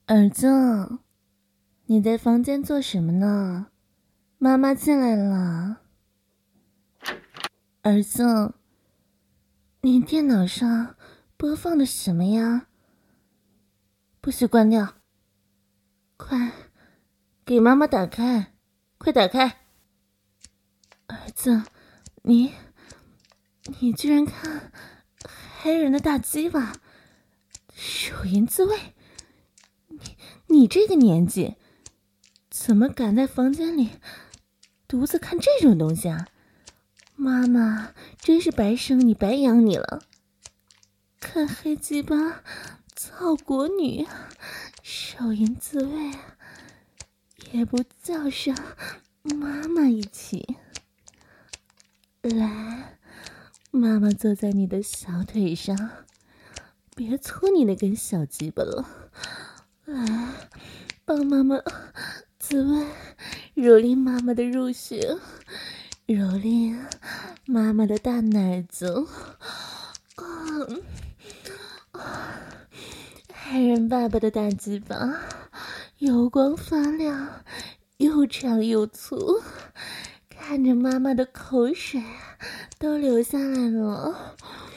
儿子，你在房间做什么呢？妈妈进来了。儿子，你电脑上播放的什么呀？不许关掉！快，给妈妈打开！快打开！儿子，你居然看黑人的大鸡巴，手淫自慰！你这个年纪，怎么敢在房间里独自看这种东西啊？妈妈真是白生你白养你了。看黑鸡巴操国女，手淫自慰，也不叫上妈妈一起。来，妈妈坐在你的小腿上，别搓你那根小鸡巴了。来，帮妈妈自慰，蹂躏妈妈的入穴，蹂躏妈妈的大奶子。黑人爸爸的大鸡巴油光发亮，又长又粗，看着妈妈的口水都流下来了。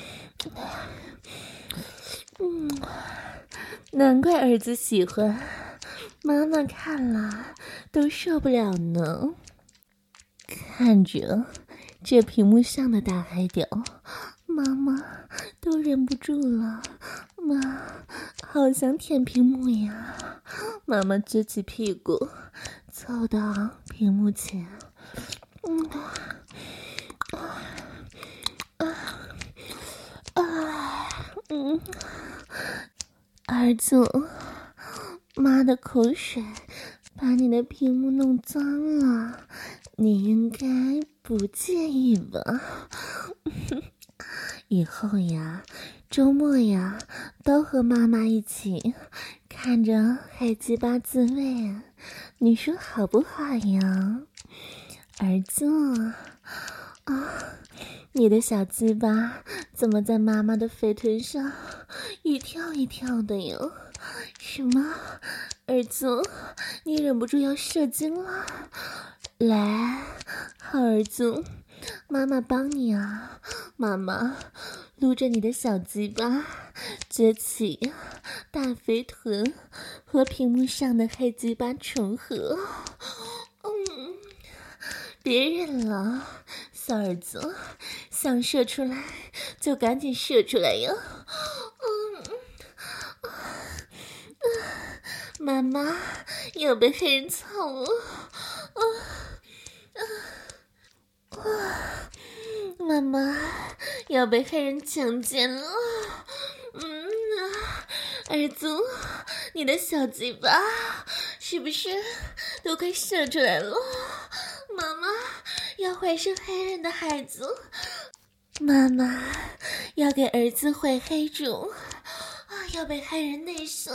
难怪儿子喜欢，妈妈看了都受不了呢。看着这屏幕上的大黑屌，妈妈都忍不住了。妈，好想舔屏幕呀！妈妈撅起屁股，凑到屏幕前。儿子，妈的口水把你的屏幕弄脏了，你应该不介意吧？以后呀，周末呀，都和妈妈一起看着黑鸡巴自慰，你说好不好呀？儿子啊，你的小鸡巴怎么在妈妈的肥臀上一跳一跳的呀？什么？儿子，你忍不住要射精了？来，好儿子，妈妈帮你啊！妈妈撸着你的小鸡巴，撅起大肥臀和屏幕上的黑鸡巴重合。别忍了，小儿子，想射出来就赶紧射出来呀！妈妈要被黑人操了！妈妈要被黑人强奸了！儿子，你的小鸡巴是不是都快射出来了？妈妈要怀上黑人的孩子，妈妈要给儿子怀黑种，要被黑人内射。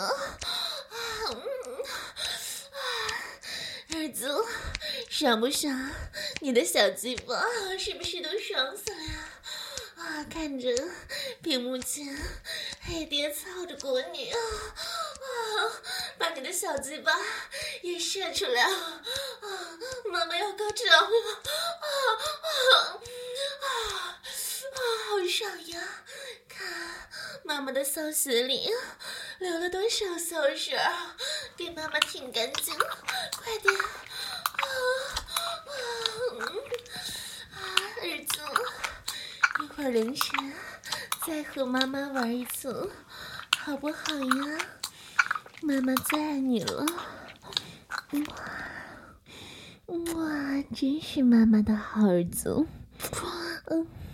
儿子，爽不爽？你的小鸡巴是不是都爽死了呀？看着屏幕前黑爹操着国女把你的小鸡巴也射出来妈妈要高潮了好爽呀！看妈妈的骚穴里流了多少骚水，给妈妈挺干净，快点儿子，一会儿凌晨再和妈妈玩一次，好不好呀？妈妈最爱你了。哇，真是妈妈的好儿子。